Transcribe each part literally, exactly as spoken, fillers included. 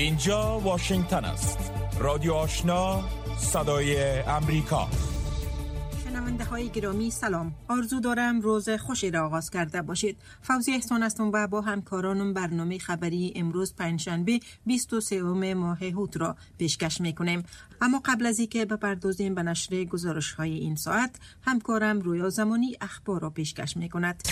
اینجا واشنگتن است. رادیو آشنا، صدای امریکا. شنونده های گرامی سلام. آرزو دارم روز خوشی را آغاز کرده باشید. فوزی احسان هستم و با همکارانم برنامه خبری امروز پنجشنبه بیست و سوم ماه هوت را پیشکش میکنیم. اما قبل از اینکه بپردازیم به نشر گزارش های این ساعت، همکارم رویا زمانی اخبار را پیشکش میکند.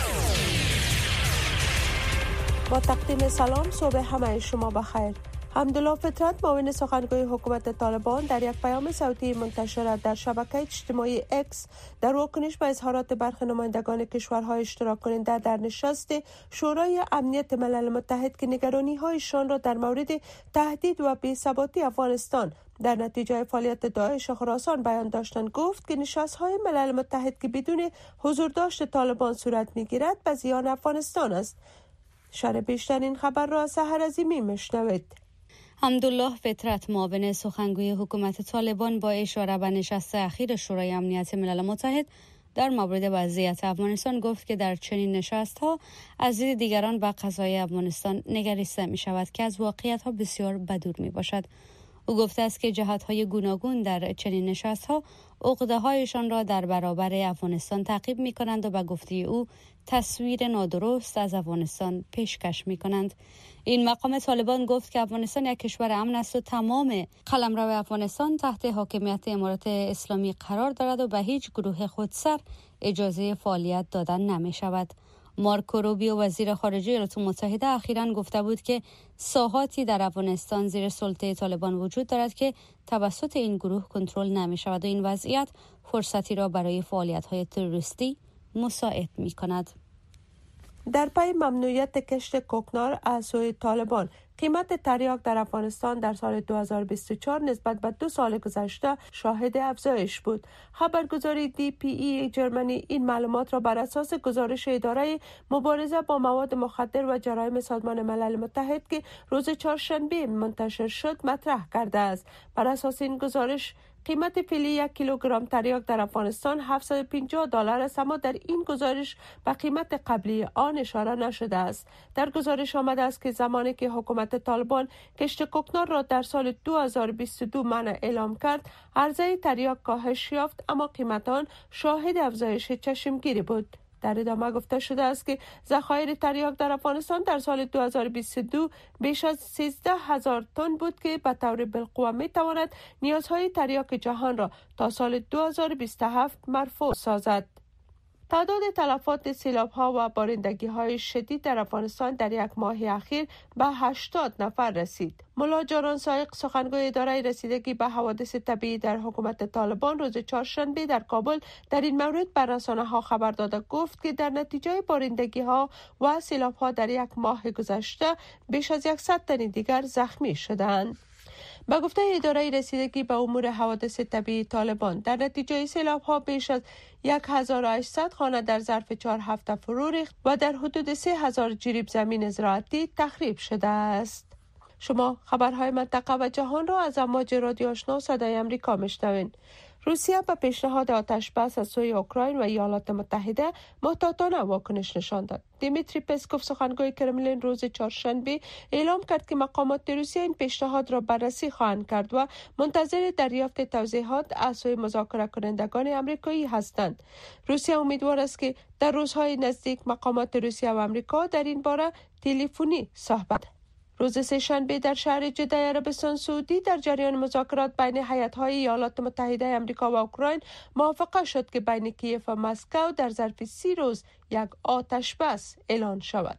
با تقدیم سلام، صبح همه شما بخیر. حمدالله فطرت، معاون سخنگوی حکومت طالبان، در یک پیام صوتی منتشر در شبکه اجتماعی اکس در واکنش به اظهارات برخی نمایندگان کشورهای اشتراک کننده در نشست شورای امنیت ملل متحد که نگرانی‌هایشان را در مورد تهدید و بی‌ثباتی افغانستان در نتیجه فعالیت داعش خراسان بیان داشتند، گفت که نشست‌های ملل متحد که بدون حضور داشت طالبان صورت می‌گیرد به زیان افغانستان است. شرح بیشتر این خبر را از سحر عظیمی میشنوید. حمدالله فطرت، معاون سخنگوی حکومت طالبان، با اشاره به نشست اخیر شورای امنیت ملل متحد در مورد وضعیت افغانستان گفت که در چنین نشست‌ها از دید دیگران به قضای افغانستان نگریسته می شود که از واقعیت‌ها بسیار بدور می باشد. او گفته است که جهت‌های گوناگون در چنین نشست‌ها عقده‌هایشان را در برابر افغانستان تعقیب می‌کنند و به گفته او تصویر نادرست از افغانستان پیشکش می‌کنند. این مقام طالبان گفت که افغانستان یک کشور امن است و تمام قلمرو افغانستان تحت حاکمیت امارات اسلامی قرار دارد و به هیچ گروه خودسر اجازه فعالیت دادن نمی‌شود. مارکو روبیو، وزیر خارجه ایالات متحده، اخیراً گفته بود که ساحاتی در افغانستان زیر سلطه طالبان وجود دارد که توسط این گروه کنترل نمی شود و این وضعیت فرصتی را برای فعالیت‌های تروریستی مساعد می کند. در پی ممنوعیت کشت کوکنار از سوی طالبان، قیمت تریاک در افغانستان در سال دو هزار و بیست و چهار نسبت به دو سال گذشته شاهد افزایش بود. خبرگزاری دی پی ای جرمنی این معلومات را بر اساس گزارش اداره مبارزه با مواد مخدر و جرایم سازمان ملل متحد که روز چهارشنبه منتشر شد مطرح کرده است. بر اساس این گزارش قیمت فعلی یک کیلوگرم تریاک در افغانستان هفتصد و پنجاه دلار است، اما در این گزارش به قیمت قبلی آن اشاره نشده است. در گزارش آمده است که زمانی که حکومت طالبان کشت کوکنار را در سال دو هزار و بیست و دو منع اعلام کرد، عرضه تریاک کاهش یافت، اما قیمت آن شاهد افزایش چشمگیری بود. در ادامه گفته شده است که ذخایر تریاک در افغانستان در سال دو هزار و بیست و دو بیش از سیزده هزار تن بود که به طور بالقوه می تواند نیازهای تریاک جهان را تا سال دو هزار و بیست و هفت مرفوع سازد. تعداد تلفات سیلاب‌ها و بارندگی‌های شدید در افغانستان در یک ماه اخیر به هشتاد نفر رسید. ملا جانان سایق، سخنگوی اداره رسیدگی به حوادث طبیعی در حکومت طالبان، روز چهارشنبه در کابل در این مورد بر رسانه‌ها خبر داده گفت که در نتیجه بارندگی‌ها و سیلاب‌ها در یک ماه گذشته بیش از صد تن دیگر زخمی شدند. با گفته اداره رسیدگی به امور حوادث طبیعی طالبان، در نتیجه سیلاب‌ها بیش از هزار و هشتصد خانه در ظرف چهار هفته فرو ریخت و در حدود سه هزار جریب زمین زراعتی تخریب شده است. شما خبرهای منطقه و جهان را از امواج رادیو آشنا صدای امریکا میشنوید. روسیه به پیشنهاد آتشبس از سوی اوکراین و ایالات متحده محتاطانه واکنش نشان داد. دیمیتری پسکوف، سخنگوی کرملین، روز چهارشنبه اعلام کرد که مقامات روسیه این پیشنهاد را بررسی خواهند کرد و منتظر دریافت توضیحات از سوی مذاکره کنندگان آمریکایی هستند. روسیه امیدوار است که در روزهای نزدیک مقامات روسیه و آمریکا در این باره تلفنی صحبت. روز سه‌شنبه در شهر جده عربستان سعودی در جریان مذاکرات بین هیئت‌های ایالات متحده آمریکا و اوکراین موافقه شد که بین کیف و مسکو در ظرف سی روز یک آتش بس اعلان شود.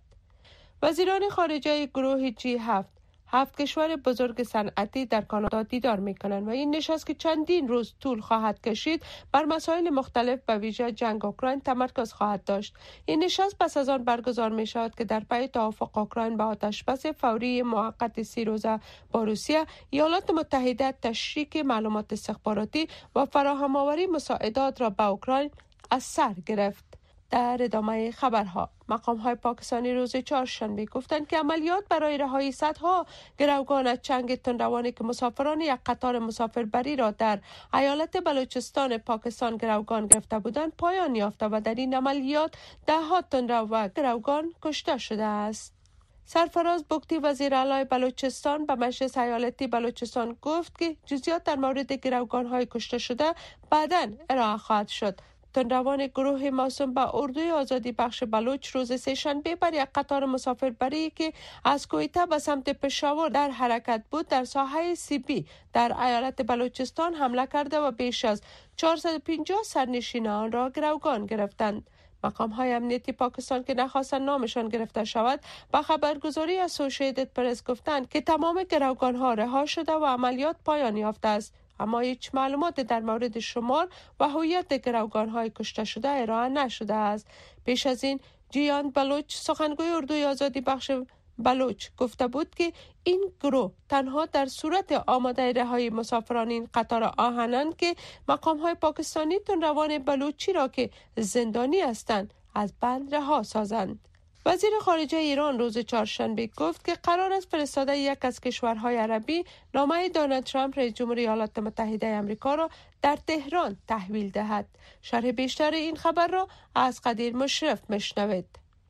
وزیران خارجه گروه جی هفت هفت کشور بزرگ صنعتی در کانادا دیدار می‌کنند و این نشست که چندین روز طول خواهد کشید بر مسائل مختلف به ویژه جنگ اوکراین تمرکز خواهد داشت. این نشست پس از آن برگزار می‌شود که در پی توافق اوکراین به آتشبس فوری موقت سی روزه با روسیه، ایالات متحده تشریک معلومات استخباراتی و فراهم آوری مساعدات را به اوکراین از سر گرفت. در ادامه خبرها، مقام‌های پاکستانی روز چهارشنبه گفتند که عملیات برای رهایی صدها گروگان از چنگ تندروانی که مسافران یک قطار مسافربری را در ایالت بلوچستان پاکستان گروگان گرفته بودند پایان یافته و در این عملیات ده ها تندرو و گروگان کشته شده است. سرفراز بگتی وزیر اعلی بلوچستان به مجلس ایالتی بلوچستان گفت که جزئیات در مورد گروگان‌های کشته شده بعداً ارائه خواهد شد. تندروان گروه موسوم به اردوی آزادی بخش بلوچ روز سه‌شنبه بر یک قطار مسافربری که از کویته به سمت پشاور در حرکت بود در ساحه سیبی در ایالت بلوچستان حمله کرده و بیش از چهارصد و پنجاه سرنشینان را گروگان گرفتند. مقام‌های امنیتی پاکستان که نخواستند نامشان گرفته شود با خبرگزاری اسوسییتد پرس گفتند که تمام گروگان‌ها رها شده و عملیات پایان یافته است، اما هیچ معلومات در مورد شمار و هویت گروگان‌های کشته شده ارائه نشده است. پیش از این جیان بلوچ سخنگوی اردوی آزادی بخش بلوچ گفته بود که این گروه تنها در صورت آماده رهایی مسافران این قطار آهنند که مقام‌های پاکستانی تندروان بلوچی را که زندانی هستند از بند رها سازند. وزیر خارجه ایران روز چهارشنبه گفت که قرار است فرستاده یک از کشورهای عربی نامه دونالد ترامپ رئیس جمهور ایالات متحده آمریکا را در تهران تحویل دهد. شرح بیشتر این خبر را از قدیر مشرف میشنوید.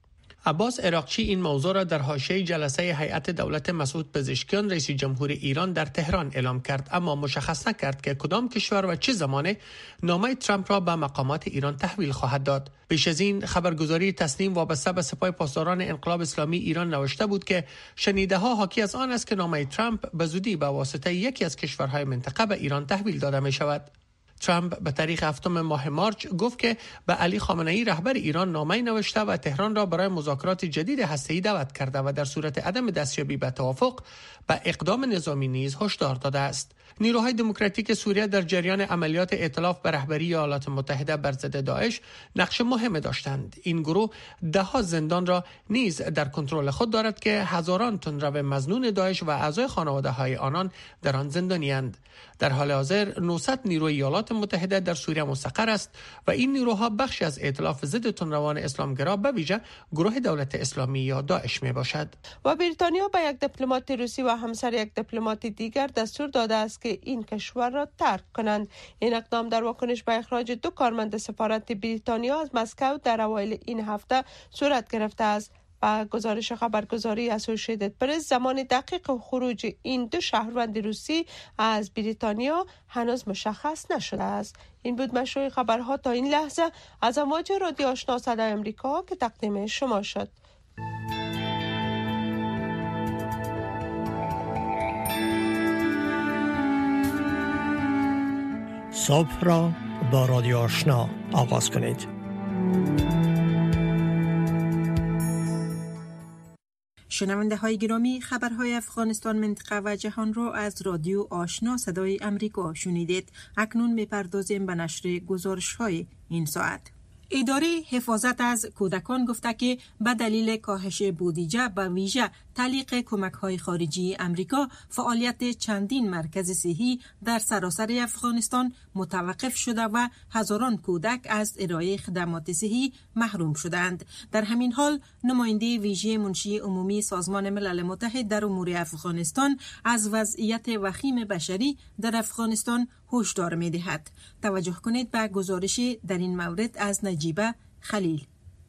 عباس عراقچی این موضوع را در حاشیه جلسه هیئت دولت مسعود پزشکیان رئیس جمهور ایران در تهران اعلام کرد، اما مشخص نکرد که کدام کشور و چه زمانه نامه ترامپ را به مقامات ایران تحویل خواهد داد. پیش از این خبرگزاری تسنیم وابسته به سپاه پاسداران انقلاب اسلامی ایران نوشته بود که شنیده ها حاکی از آن است که نامه ترامپ به زودی به واسطه یکی از کشورهای منطقه به ایران تحویل داده می شود. ترامپ به تاریخ هفتم ماه مارچ گفت که به علی خامنه‌ای رهبر ایران نامه نوشته و تهران را برای مذاکرات جدید هسته‌ای دعوت کرده و در صورت عدم دستیابی به توافق به اقدام نظامی نیز هشدار داده است. نیروهای دموکراتیک سوریه در جریان عملیات ائتلاف به رهبری ایالات متحده بر ضد داعش نقش مهمی داشتند. این گروه ده ها زندان را نیز در کنترل خود دارد که هزاران تندرو مظنون داعش و اعضای خانواده‌های آنان در آن زندانی‌اند. در حال حاضر نهصد نیروی ایالات متحده در سوریه مستقر است و این نیروها بخشی از ائتلاف ضد تندروان اسلامگرا به ویژه گروه دولت اسلامی یا داعش می باشد. و بریتانیا به یک دیپلمات روسی و همسر یک دیپلمات دیگر دستور داده است که این کشور را ترک کنند. این اقدام در واکنش به اخراج دو کارمند سفارت بریتانیا از مسکو در اوایل این هفته صورت گرفته است. با گزارش خبرگزاری اسوسییتد پرس زمان دقیق خروج این دو شهروند روسی از بریتانیا هنوز مشخص نشده است. این بود مشروع خبرها تا این لحظه از امواج رادیو آشنا صدای آمریکا که تقدیم شما شد. صبح را با رادیو آشنا آغاز کنید. شنونده های گرامی، خبرهای افغانستان، منطقه و جهان را از رادیو آشنا صدای امریکا شنیدید. اکنون میپردازیم به نشر گزارش های این ساعت. اداره حفاظت از کودکان گفته که به دلیل کاهش بودجه به ویژه تعلیق کمک‌های خارجی امریکا فعالیت چندین مرکز صحی در سراسر افغانستان متوقف شده و هزاران کودک از ارائه خدمات صحی محروم شدند. در همین حال نماینده ویژه منشی عمومی سازمان ملل متحد در امور افغانستان از وضعیت وخیم بشری در افغانستان هشدار می‌دهد. توجه کنید به گزارش در این مورد از نجیبه خلیل.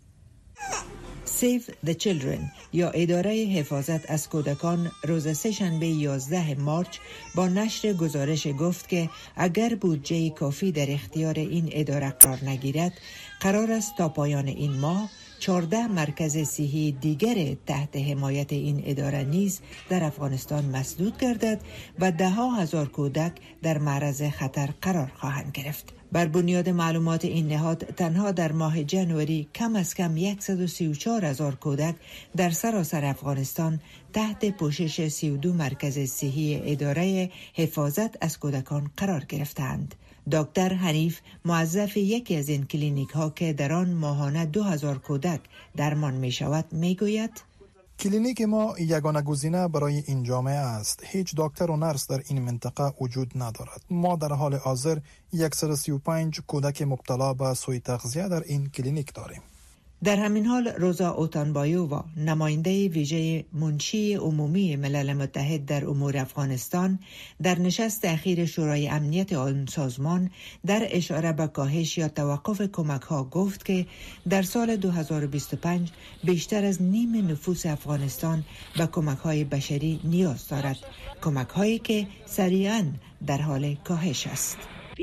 Save the Children یا اداره حفاظت از کودکان روز سه‌شنبه یازده مارچ با نشر گزارش گفت که اگر بودجه کافی در اختیار این اداره قرار نگیرد، قرار است تا پایان این ماه چهارده مرکز صحی دیگر تحت حمایت این اداره نیز در افغانستان مسدود گردد و ده ها هزار کودک در معرض خطر قرار خواهند گرفت. بر بنیاد معلومات این نهاد تنها در ماه جنوری کم از کم صد و سی و چهار هزار کودک در سراسر افغانستان تحت پوشش سی و دو مرکز صحی اداره حفاظت از کودکان قرار گرفتند. دکتر حنیف موظف یکی از این کلینیک ها که در آن ماهانه دو هزار کودک درمان می شود می گوید کلینیک ما یگانه گزینه برای این جامعه است. هیچ دکتر و نرس در این منطقه وجود ندارد. ما در حال حاضر صد و سی و پنج کودک مبتلا به سوء تغذیه در این کلینیک داریم. در همین حال روزا اوتانبایووا نماینده ویژه منشی عمومی ملل متحد در امور افغانستان در نشست اخیر شورای امنیت آن سازمان در اشاره به کاهش یا توقف کمک ها گفت که در سال دو هزار و بیست و پنج بیشتر از نیم نفوس افغانستان به کمک های بشری نیاز دارد، کمک هایی که سریعاً در حال کاهش است.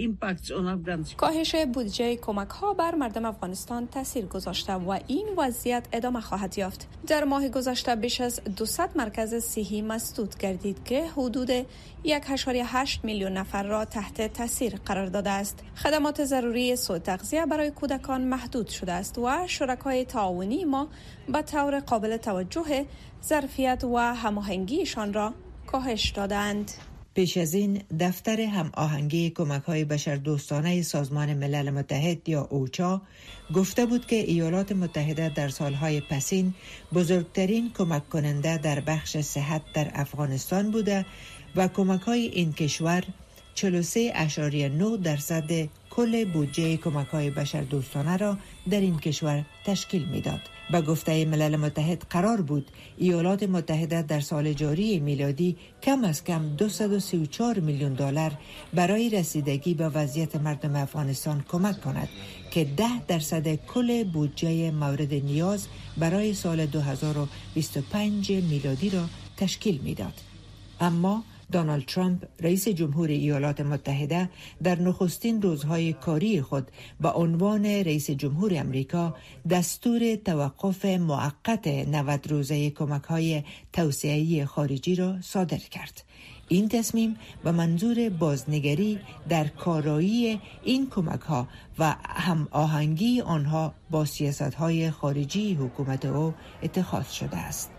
کاهش بودجه کمک ها بر مردم افغانستان تاثیر گذاشته و این وضعیت ادامه خواهد یافت. در ماه گذشته بیش از دویست مرکز صحی مسدود گردید که حدود یک و هشت میلیون نفر را تحت تاثیر قرار داده است. خدمات ضروری سوء تغذیه برای کودکان محدود شده است و شرکای تعاونی ما به طور قابل توجه ظرفیت و هماهنگیشان را کاهش دادند. پیش از این دفتر هماهنگی کمک‌های بشردوستانه سازمان ملل متحد یا اوچا گفته بود که ایالات متحده در سالهای پسین بزرگترین کمک کننده در بخش صحت در افغانستان بوده و کمک‌های این کشور چهل و سه اشاری نه درصد کل بودجه کمک‌های بشردوستانه را در این کشور تشکیل می‌داد. به گفته ملل متحد قرار بود ایالات متحده در سال جاری میلادی کم از کم دویست و سی و چهار میلیون دلار برای رسیدگی به وضعیت مردم افغانستان کمک کند که ده درصد کل بودجه مورد نیاز برای سال دو هزار و بیست و پنج میلادی را تشکیل می‌داد. اما دونالد ترامپ رئیس جمهور ایالات متحده در نخستین روزهای کاری خود به عنوان رئیس جمهور امریکا دستور توقف موقت نود روزه کمک‌های توسعه‌ای خارجی را صادر کرد. این تصمیم به منظور بازنگری در کارایی این کمک‌ها و هم آهنگی آنها با سیاست‌های خارجی حکومت او اتخاذ شده است.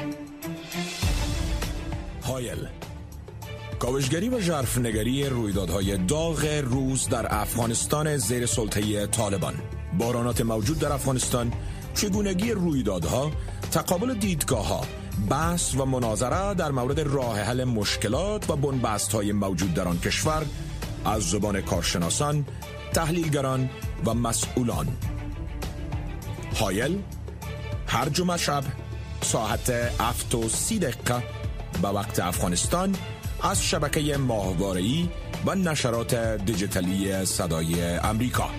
هایل کاوشگری و ژرفنگری رویدادهای داغ روز در افغانستان زیر سلطه طالبان، بحرانات موجود در افغانستان، چگونگی رویدادها، تقابل دیدگاه‌ها، بحث و مناظره در مورد راه حل مشکلات و بنبست‌های موجود در آن کشور از زبان کارشناسان، تحلیلگران و مسئولان. هایل هر جمعه شب ساعت هفت و سی دقیقه به وقت افغانستان از شبکه ماهواره‌ای و نشرات دیجیتالی صدای امریکا.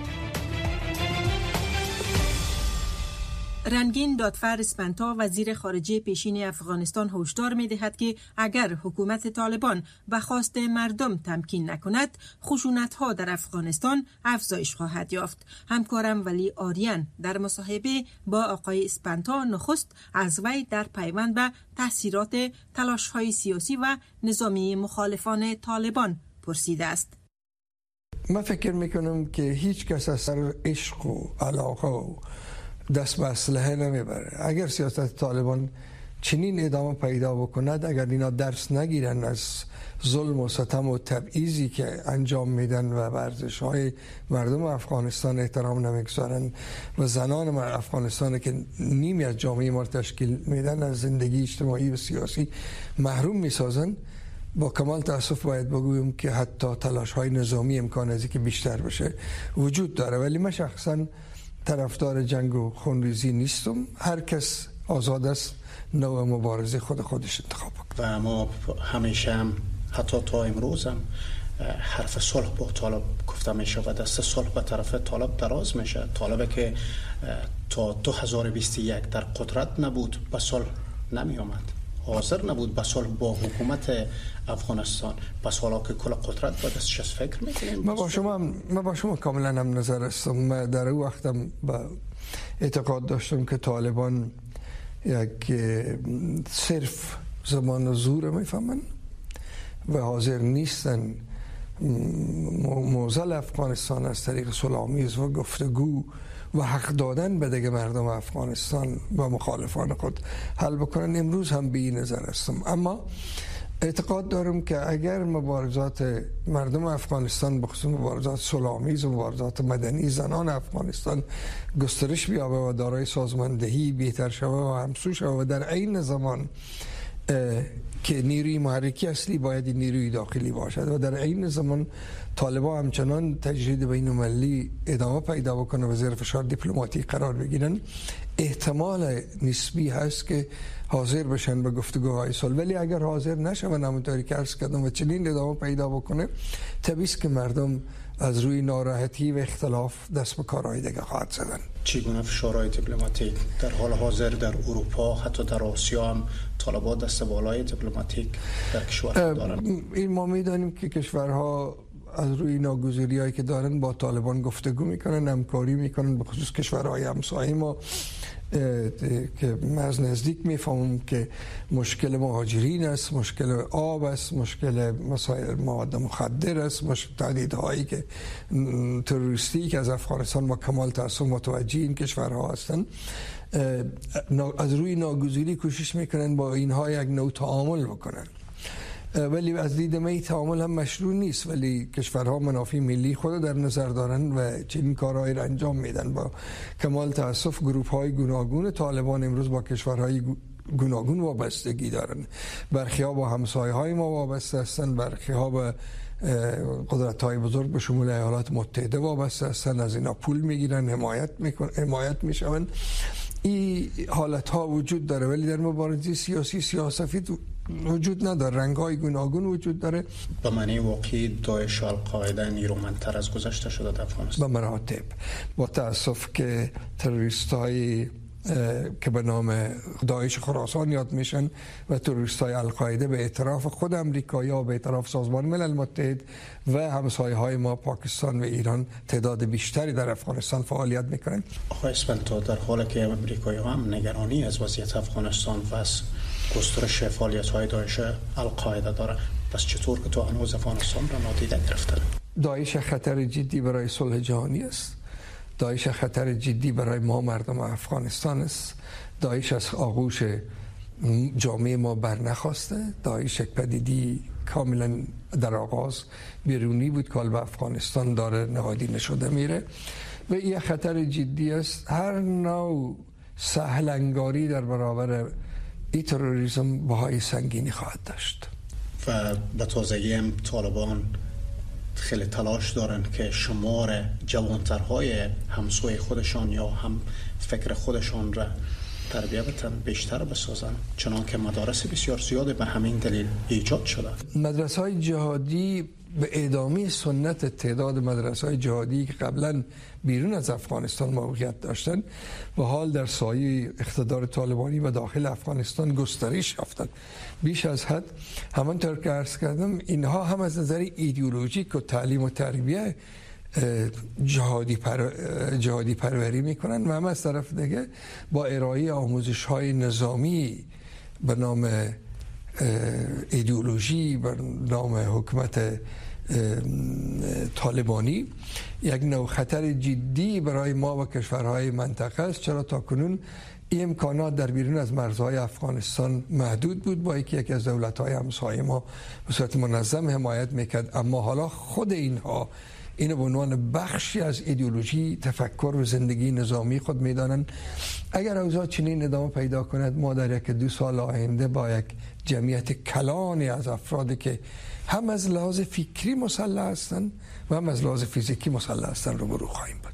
رنگین دادفر اسپنتا وزیر خارجه پیشین افغانستان هشدار می‌دهد که اگر حکومت طالبان به خواست مردم تمکین نکند، خشونت‌ها در افغانستان افزایش خواهد یافت. همکارم ولی آریان در مصاحبه با آقای اسپنتا نخست از وی در پیوند به تاثیرات تلاش‌های سیاسی و نظامی مخالفان طالبان پرسیده است. من فکر می‌کنم که هیچ کس از سر عشق و علاقه و دست به اسلحه نمیبره. اگر سیاست طالبان چنین ادامه پیدا بکند، اگر اینا درس نگیرن از ظلم و ستم و تبعیضی که انجام میدن و ورزش های مردم افغانستان احترام نمیگذارن و زنان افغانستان که نیمی از جامعه ما تشکیل میدن از زندگی اجتماعی و سیاسی محروم میسازن، با کمال تاسف باید بگویم که حتی تلاش های نظامی امکان ازی که بیشتر بشه وجود داره. ولی من شخصا طرفدار جنگ و خونریزی نیستم. هر کس آزاد است نوع مبارزه خود خودش انتخاب کنه و ما همیشه هم حتی تا امروز هم حرف صلح با طالب گفته میشه و دست صلح به طرف طالب دراز میشه. طالبه که تا دو هزار و بیست و یک در قدرت نبود به صلح نمی آمد، حاضر نبود به صلح با حکومت افغانستان، پس حالا که کل قدرت با دستش از فکر میکنیم. ما با شما ما با شما کاملا هم نظر هستم. من در اون وقتم با اعتقاد داشتم که طالبان یک صرف زبان زور میفهمن و حاضر نیستن موزل افغانستان از طریق صلح‌آمیز و گفتگو و حق دادن به دیگه مردم افغانستان و مخالفان خود حل بکنن. امروز هم به این نظر هستم. اما اعتقاد دارم که اگر مبارزات مردم افغانستان بخصوص مبارزات صلح‌آمیز و مبارزات مدنی زنان افغانستان گسترش بیابه و دارای سازماندهی بهتر شوه و همسو شوه و در عین زمان که نیروی محرکی اصلی باید نیروی داخلی باشد و در این زمان طالبان همچنان تجرید بین المللی ادامه پیدا بکنه و زیر فشار دیپلماتیک قرار بگیرن، احتمال نسبی هست که حاضر بشن به گفتگوهای صلح. ولی اگر حاضر نشون همونطوری که عرض کردم و چنین ادامه پیدا بکنه، طبیعی است که مردم از روی ناراحتی و اختلاف دست به کارهای دیگه خواهد زدن. چگونه فشارهای دیپلماتیک در حال حاضر در اروپا حتی در آسیا هم طالبان دست بالای دیپلماتیک در کشورها دارن؟ این ما میدانیم که کشورها از روی ناگزیری هایی که دارن با طالبان گفتگو میکنن، همکاری میکنن، به خصوص کشورهای همسایه ما که من از نزدیک میفهمم که مشکل مهاجرین است، مشکل آب است، مشکل مسائل مواد مخدر است، مشکل تهدیدهایی که تروریستی که از افغانستان با کمال تأسف متوجه این کشورها هستند، از روی ناگزیری کوشش میکنن با اینها یک نوع تعامل بکنن. ولی از دید من تعامل هم مشروع نیست، ولی کشورها منافع ملی خود در نظر دارن و چنین کارهایی را انجام میدن. با کمال تأسف گروه های گوناگون طالبان امروز با کشورهای گوناگون وابستگی دارن. برخی ها با همسایه های ما وابسته هستند، برخی ها به قدرت های بزرگ به شمول ایالات متحده وابسته هستند، از اینا پول میگیرن، حمایت میکنن، حمایت میشون. این حالت ها وجود داره، ولی در مبارزه سیاسی سیاسفید وجود نداره، رنگ های گوناگون وجود داره. به معنی واقعی داعش و القاعده نیرومندتر از گذشته شده در افغانستان؟ به مراتب. با تأسف که تروریست های که به نام داعش خراسان یاد میشن و تروریست های القاعده به اعتراف خود امریکایی ها، به اعتراف سازمان ملل متحد و همسایه های ما پاکستان و ایران تعداد بیشتری در افغانستان فعالیت میکنن. آقای اسپنتا، در حالی که امریکایی ها هم نگرانی از وضعیت افغانستان و از گسترش فعالیت های داعش القاعده داره، پس چطور که تو هنوز افغانستان را نادیده گرفتن؟ داعش خطر جدی برای صلح جهانی است. داعش خطر جدی برای ما مردم افغانستان است. داعش از آغوش جامعه ما بر نخواسته. داعش یک پدیدی کاملا در آغاز بیرونی بود که به افغانستان داره نهادینه شده میره و این خطر جدی است. هر نوع سهل انگاری در برابر این تروریسم بهای سنگینی خواهد داشت. و به تازگی هم طالبان خیلی تلاش دارن که شمار جوانترهای همسوی خودشان یا هم فکر خودشان را تربیه بتن بیشتر بسازن، چنان که مدارس بسیار زیاده به همین دلیل ایجاد شده. مدرسه های جهادی به ادامه سنت تعداد مدرسه های جهادی که قبلا بیرون از افغانستان موقعیت داشتن و حال در سایه اقتدار طالبانی و داخل افغانستان گسترش یافتند بیش از حد. همانطور که عرض کردم اینها هم از نظر ایدئولوژیک و تعلیم و تربیه جهادی, پر... جهادی پروری میکنن و هم از طرف دیگه با ارائه آموزش های نظامی به نام ایدئولوژی، به نام حکومت طالبانی یک نوع خطر جدی برای ما و کشورهای منطقه است. چرا تا کنون این امکانات در بیرون از مرزهای افغانستان محدود بود، با یکی یکی از دولت‌های همسایه ما به صورت منظم حمایت میکرد، اما حالا خود اینها اینو به عنوان بخشی از ایدئولوژی، تفکر و زندگی نظامی خود میدانند. اگر اوضاع چنین ادامه پیدا کند، ما در یک دو سال آینده با یک جمعیت کلانی از افرادی که هم از لحاظ فکری مسلح هستند و هم از لحاظ فیزیکی مسلح هستند روبرو خواهیم بود.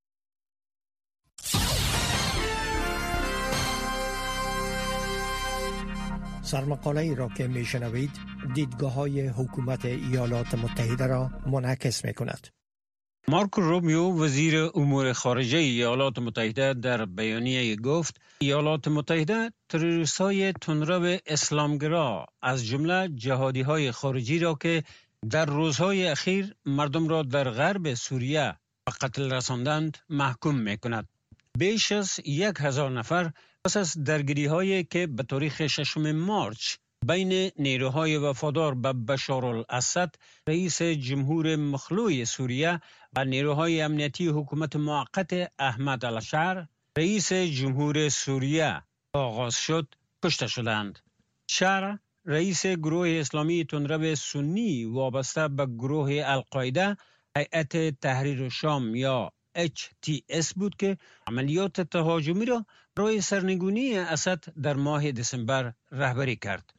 سرمقاله ای را که میشنوید دیدگاه های حکومت ایالات متحده را منعکس می کند. مارکو روبیو وزیر امور خارجه ایالات متحده در بیانیه گفت ایالات متحده تروریست های تندرو اسلامگرا از جمله جهادی های خارجی را که در روزهای اخیر مردم را در غرب سوریه به قتل رساندند محکوم می کند. بیش از یک هزار نفر پس از درگیری هایی که به تاریخ ششم مارچ بین نیروهای وفادار به بشار الاسد رئیس جمهور مخلوع سوریه و نیروهای امنیتی حکومت موقت احمد الشر رئیس جمهور سوریه آغاز شد کشته شدند. شر رئیس گروه اسلامی تندرو سنی وابسته به گروه القاعده هیئت تحریر شام یا اچ تی اس بود که عملیات تهاجمی را برای سرنگونی اسد در ماه دسامبر رهبری کرد.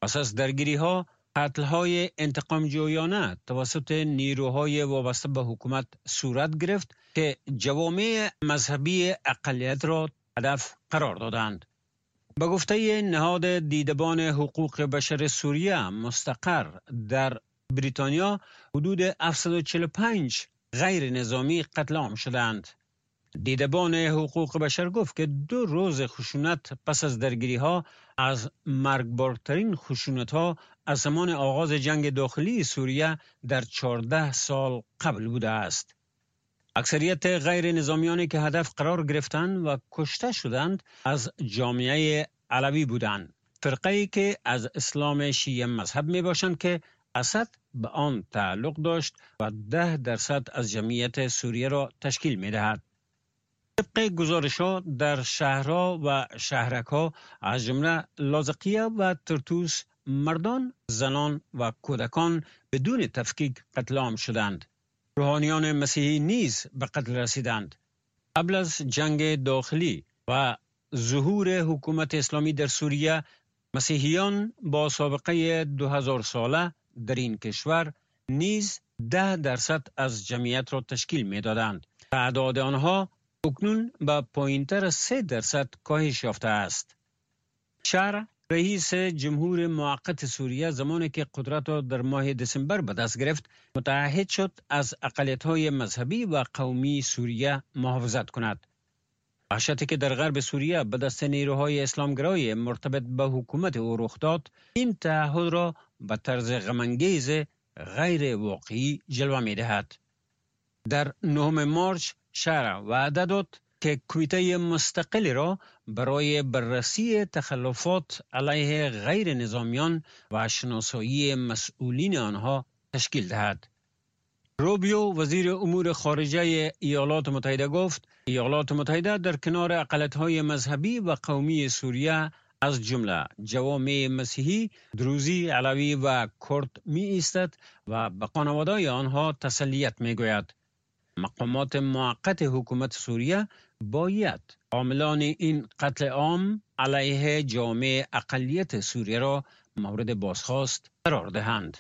پس از درگیری ها، قتل های انتقام جویانه توسط نیروهای وابسته به حکومت صورت گرفت که جوامع مذهبی اقلیت را هدف قرار دادند. به گفته نهاد دیدبان حقوق بشر سوریه مستقر در بریتانیا، حدود هفتصد و چهل و پنج غیر نظامی قتل عام شدند. دیدبان حقوق بشر گفت که دو روز خشونت پس از درگیری ها از مرگبارترین خشونت ها از زمان آغاز جنگ داخلی سوریه در چهارده سال قبل بوده است. اکثریت غیر نظامیانی که هدف قرار گرفتند و کشته شدند از جامعه علوی بودند، فرقه‌ای که از اسلام شیعه مذهب می باشند که اسد به آن تعلق داشت و ده درصد از جمعیت سوریه را تشکیل می دهد. طبق گزارش‌ها در شهرها و شهرک‌ها از جمله لاذقیه و طرطوس، مردان، زنان و کودکان بدون تفکیک قتل عام شدند. روحانیان مسیحی نیز به قتل رسیدند. قبل از جنگ داخلی و ظهور حکومت اسلامی در سوریه، مسیحیان با سابقه دو هزار ساله در این کشور نیز ده درصد از جمعیت را تشکیل می دادند. تعداد آنها اکنون به پایین‌تر از سه درصد کاهش یافته است. شهر رئیس جمهور موقت سوریه زمانی که قدرت را در ماه دسامبر به دست گرفت، متعهد شد از اقلیت‌های مذهبی و قومی سوریه محافظت کند. وحشتی که در غرب سوریه به دست نیروهای اسلامگرای مرتبط به حکومت او رخ داد، این تعهد را به طرز غم‌انگیز غیر واقعی جلوه می‌دهد. در نهم مارچ شهر وعده داد که کمیته مستقلی را برای بررسی تخلفات علیه غیر نظامیان و شناسایی مسئولین آنها تشکیل دهد. روبیو وزیر امور خارجه ایالات متحده گفت ایالات متحده در کنار اقلیت‌های مذهبی و قومی سوریه از جمله جوامع مسیحی، دروزی، علوی و کرد می ایستد و به خانواده‌های آنها تسلیت می گوید. مقامات موقت حکومت سوریه باید عاملان این قتل عام علیه جامعه اقلیت سوریه را مورد بازخواست قرار دهند.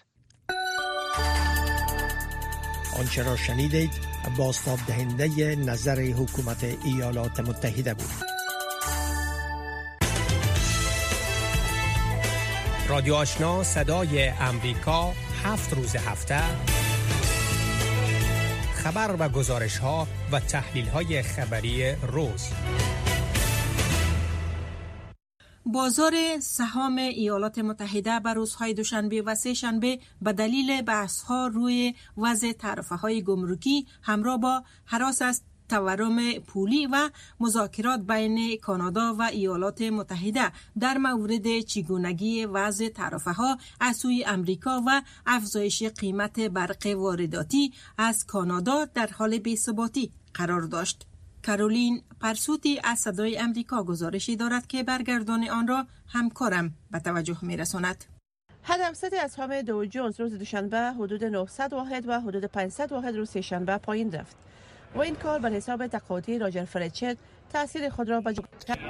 آنچه را شنیدید بازتاب دهنده نظر حکومت ایالات متحده بود. رادیو آشنا صدای امریکا، هفت روز هفته خبر و گزارش ها و تحلیل های خبری روز. بازار سهام ایالات متحده بر روزهای دوشنبه و سه شنبه به دلیل بحث ها روی وضع تعرفه های گمرکی همراه با هراس از تورم پولی و مذاکرات بین کانادا و ایالات متحده در مورد چگونگی وضع تعرفه ها از سوی امریکا و افزایش قیمت برق وارداتی از کانادا در حال بی‌ثباتی قرار داشت. کارولین پرسوتی از صدای امریکا گزارشی دارد که برگردان آن را همکارم به توجه می‌رساند. حدامزد اسهم دو جونز روز دوشنبه حدود نهصد واحد و حدود پانصد واحد روز سه شنبه پایین رفت و این کار بر حساب تقاضای راجر فرچت تاثیر خود را به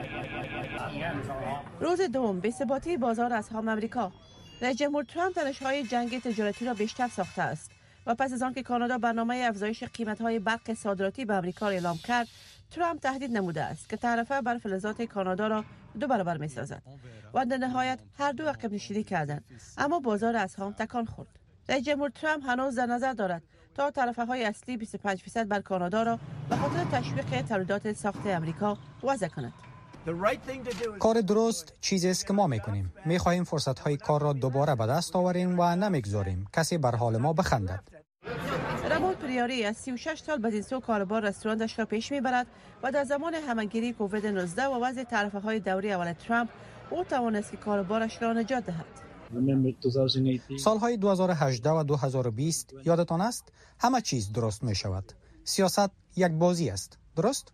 روز دوم بی‌ثباتی بازار اسهم امریکا. رئیس جمهور ترامپ تلاش‌های جنگ تجارتی را بیشتر ساخته است و پس از آنکه کانادا برنامه افزایش قیمت‌های برق صادراتی به امریکا را اعلام کرد، ترامپ تهدید نموده است که تعرفه بر فلزات کانادا را دو برابر می‌سازد و در نهایت هر دو عقب نشینی کردند، اما بازار اسهم تکان خورد. رئیس جمهور ترامپ هنوز در نظر دارد تا تعرفه‌های اصلی بیست و پنج درصد بر کانادا را به خاطر تشویق تولیدات ساخت امریکا وضع کند. کار درست چیزی است که ما میکنیم. میخواهیم فرصت‌های کار را دوباره به دست آوریم و نمیگذاریم کسی بر حال ما بخندد. رامون پریاری از سی و شش سال بعد این سو کاربار رستورانش را پیش میبرد و در زمان همه‌گیری کووید نوزده و وضع تعرفه‌های دوری اول ترامپ او توانست که کاربارش را نجات دهد. سالهای دو هزار و هجده و دو هزار و بیست یادتان است همه چیز درست می شود. سیاست یک بازی است، درست؟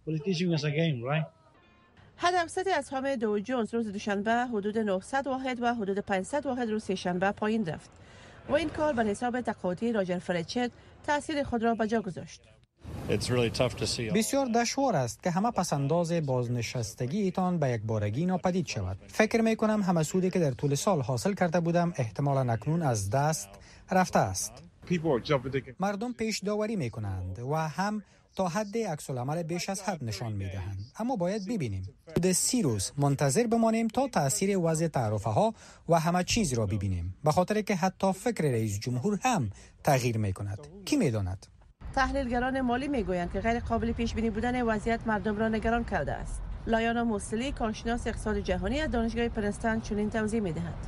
حدامزد اسهم دو جونز روز دوشنبه حدود نهصد واحد و حدود پانصد واحد روز سه شنبه پایین رفت و این کار بر حساب تقاضای راجر فرچت تاثیر خود را به جا گذاشت. بسیار دشوار است که همه پسنداز بازنشستگی ایتان به یک بارگی ناپدید شود. فکر می کنم همه سودی که در طول سال حاصل کرده بودم احتمالاً اکنون از دست رفته است. مردم پیش داوری می کنند و هم تا حد عکس العمل بیش از حد نشان می دهند. اما باید ببینیم. حدود سی روز منتظر بمانیم تا تأثیر وضع تعرفه ها و همه چیز را ببینیم. به خاطر که حتی فکر رئیس جمهور هم تغییر می کند. کی می داند؟ تحلیلگران مالی می گویند که غیر قابل پیش بینی بودن وضعیت مردم را نگران کرده است. لایانا موسلی، کارشناس اقتصاد جهانی از دانشگاه پرنستون چنین توضیح می دهند.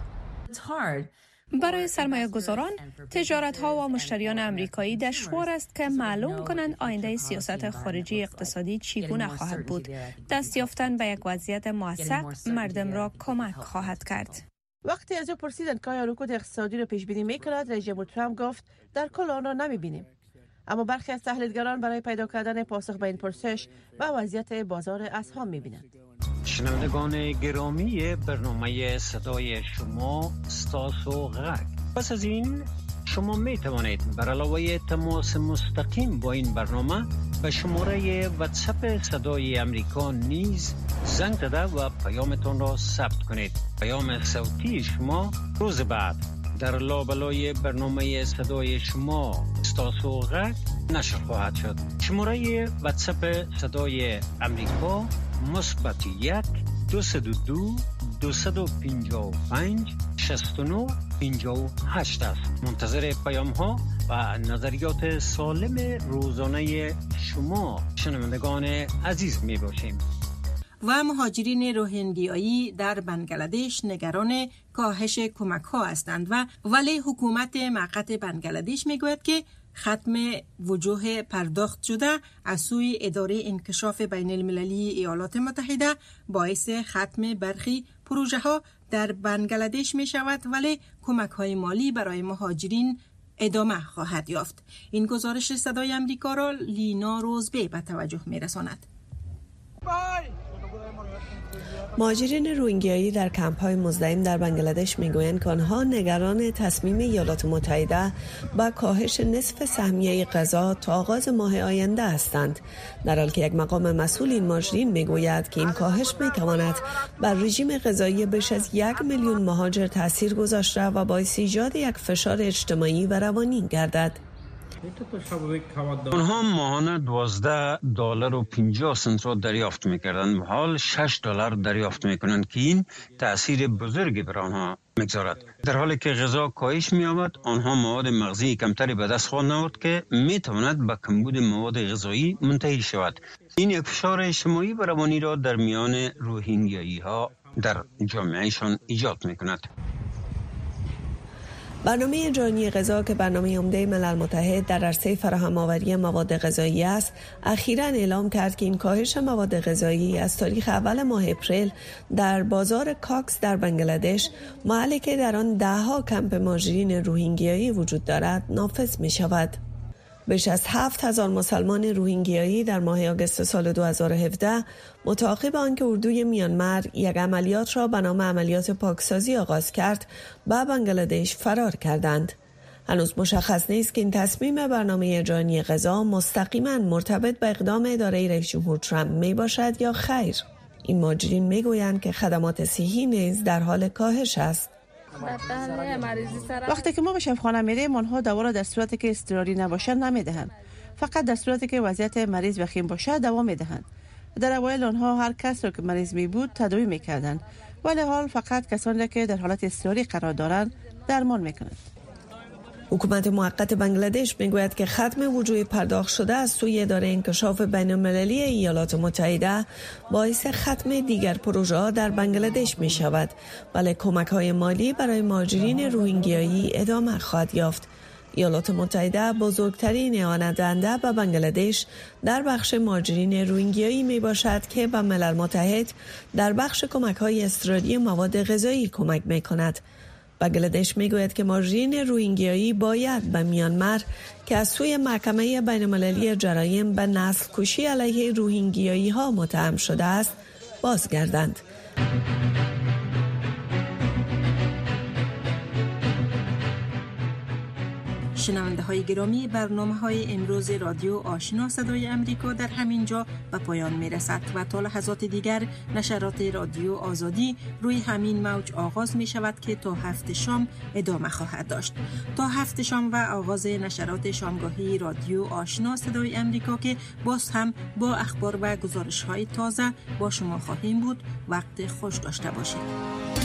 برای سرمایه گذاران، تجارت ها و مشتریان امریکایی دشوار است که معلوم کنند آینده سیاست خارجی اقتصادی چگونه خواهد بود. دست یافتن به یک وضعیت موثق مردم را کمک خواهد کرد. وقتی از او پرسیدند که آیا رکود اقتصادی را پیش بینی می کند، رئیس جمهور ترامپ گفت در کل آن را نمی بینیم. اما برخی از تحلیلگران برای پیدا کردن پاسخ به این پرسش به وضعیت بازار اسهام می بینند. شنوندگان گرامی برنامه صدای شما استاس و غرق. پس از این شما می توانید بر علاوه تماس مستقیم با این برنامه به شماره واتساپ صدای امریکا نیز زنگ زده و پیامتان را ثبت کنید. پیام صوتی شما روز بعد در لابلای برنامه صدای شما استاس و غرق نشر خواهد شد. شماره واتساپ صدای امریکا مثبت یک دویست و دو دویست و پنجاه و پنج شصت و نه پنجاه و هشت است. منتظر پیام ها و نظریات سالم روزانه شما شنوندگان عزیز می باشیم. و مهاجرین روهینگیایی در بنگلادش نگران کاهش کمک ها هستند و ولی حکومت موقت بنگلادش می گوید که ختم وجوه پرداخت شده از سوی اداره انکشاف بین المللی ایالات متحده باعث ختم برخی پروژه ها در بنگلادش می شود، ولی کمک های مالی برای مهاجرین ادامه خواهد یافت. این گزارش صدای امریکا را لینا روزبه به توجه می رساند. مهاجرین روهینگیایی در کمپ‌های مزدحم در بنگلادش میگویند که آنها نگران تصمیم ایالات متحده با کاهش نصف سهمیه غذا تا آغاز ماه آینده هستند، در حالی که یک مقام مسئول این مهاجرین میگوید که این کاهش میتواند بر رژیم غذایی بیش از یک میلیون مهاجر تاثیر گذاشته و باعث ایجاد یک فشار اجتماعی و روانی گردد. آنها ماهانه دوازده دلار و پنجاه سنت را دریافت می‌کردند و حال شش دلار دریافت می‌کنند که این تأثیر بزرگی بر آنها می‌گذارد. در حالی که غذا کاهش می‌یابد، آنها مواد مغذی کمتری به دست خواهند آورد که می‌تواند به کمبود مواد غذایی منتهی شود. این یک فشار اجتماعی و روانی را در میان روهینگیایی‌ها در جامعهشان ایجاد می‌کند. برنامه جهانی غذا که برنامه عمده ملل متحد در عرصه فراهم آوری مواد غذایی است، اخیراً اعلام کرد که این کاهش مواد غذایی از تاریخ اول ماه اپریل در بازار کاکس در بنگلادش، محلی که در آن دهها کمپ مهاجرین روهینگیایی وجود دارد، نافذ می شود. بیش از هفت هزار مسلمان روهینگیایی در ماه آگوست سال دو هزار و هفده متعاقب آنکه اردوی میانمار یک عملیات را به نام عملیات پاکسازی آغاز کرد به بنگلادش فرار کردند. هنوز مشخص نیست که این تصمیم برنامه جهانی غذا مستقیما مرتبط به اقدام اداره رئیس جمهور ترامپ می باشد یا خیر. این مهاجرین می گویند که خدمات صحی نیز در حال کاهش است. وقتی که ما به شفاخانه میریم، آنها دوا را در صورتی که اضطراری نباشد نمیدهند. فقط در صورتی که وضعیت مریض وخیم باشد دوا میدهند. در اوایل آنها هر کس را که مریض می بود تداوی میکردند، ولی حال فقط کسانی که در حالت اضطراری قرار دارند درمان میکنند. حکومت موقت بنگلادش میگوید که ختم وجوه پرداخت شده از سوی اداره انکشاف بین المللی ایالات متحده باعث ختم دیگر پروژه ها در بنگلادش می شود، ولی کمک های مالی برای مهاجرین روهینگیایی ادامه خواهد یافت. ایالات متحده بزرگترین اعانت دهنده به بنگلادش در بخش مهاجرین روهینگیایی می باشد که به ملل متحد در بخش کمک های اضطراری مواد غذایی کمک می کند. بنگلادش میگوید که مهاجرین روهینگیایی باید به میانمار که از سوی محکمه بین المللی جرایم به نسل کشی علیه روهینگیایی ها متهم شده است بازگردند. شنونده های گرامی، برنامه های امروز رادیو آشنا صدای امریکا در همین جا به پایان می رسد و تا لحظات دیگر نشرات رادیو آزادی روی همین موج آغاز می شود که تا هفت شام ادامه خواهد داشت. تا هفت شام و آغاز نشرات شامگاهی رادیو آشنا صدای امریکا که باز هم با اخبار و گزارش های تازه با شما خواهیم بود. وقت خوش داشته باشید.